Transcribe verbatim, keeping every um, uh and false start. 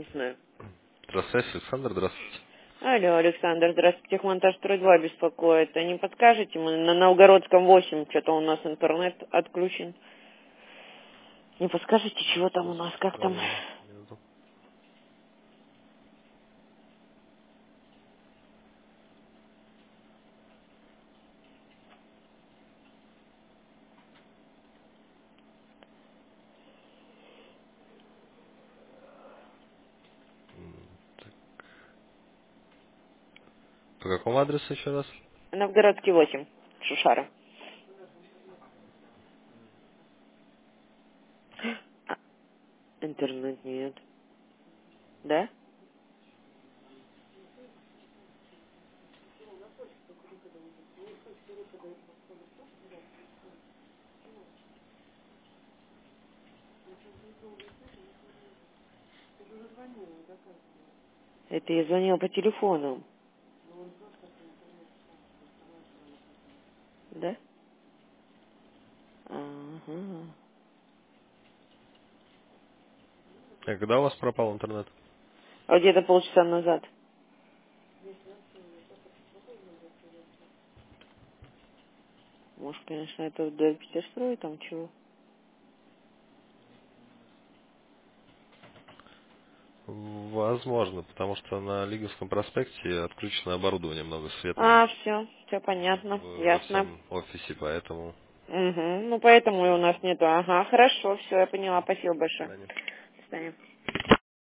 Не знаю. Здравствуйте, Александр, здравствуйте. Алло, Александр, здравствуйте. Техмонтаж два беспокоит. А не подскажете? Мы на Новгородском восемь. Что-то у нас интернет отключен. Не подскажете, чего там у нас, как там? Проблема. Минуту. По какому адресу еще раз? Новгородский восемь. Шушара. А, интернет нет. Да? Это я звонила по телефону. Да? Ага. А когда у вас пропал интернет? А где-то полчаса назад. Может, конечно, это в Петерстрое там чего? Возможно, потому что на Лиговском проспекте отключено оборудование, много света А, все, все понятно, в- во ясно. всем офисе, поэтому Угу. Ну, поэтому и у да. нас нету. Ага, хорошо, все, я поняла. Спасибо До большое. свидания. До свидания.